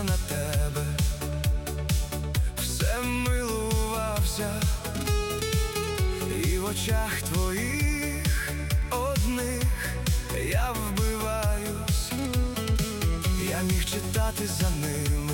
на тебе, все милувався, і в очах твоїх одних я вбиваюсь. Я міг читати за ними,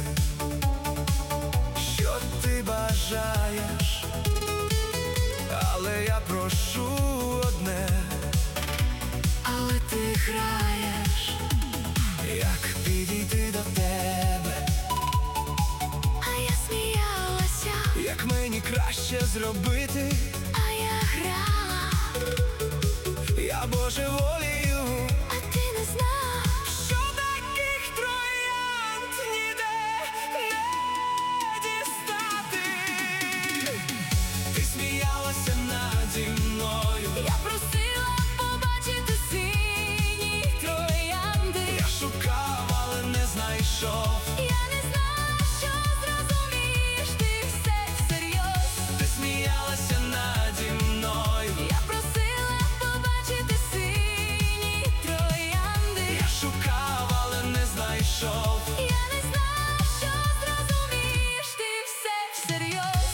що ти бажаєш, але я прошу одне. Але ти граєш, як підійти до тебе, а я сміялася, як мені краще зробити, а я грала, я божеволію, а ти не знав, що таких троянд ніде не дістати. Ти сміялася наді мною, я просила побачити сині троянди. я шукав, але не знайшов. Я не знала, що зрозумієш ти все всерйоз. Ти сміялася наді мною, Я просила побачити сині троянди. я шукав, але не знайшов. Я не знала, що зрозумієш ти все всерйоз.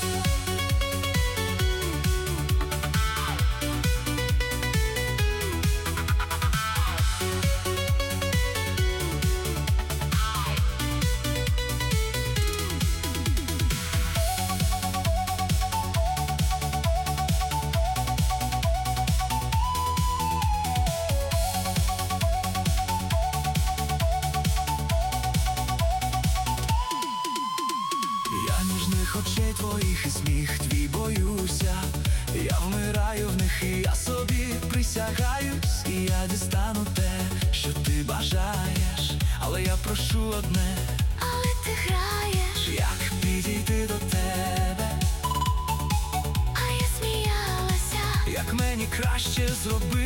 Я ніжних очей твоїх і сміх твій боюся, я вмираю в них, і я собі присягаюсь. І я дістану те, що ти бажаєш, але я прошу одне. Але ти граєш, Як підійти до тебе, а я сміялася, як мені краще зробити,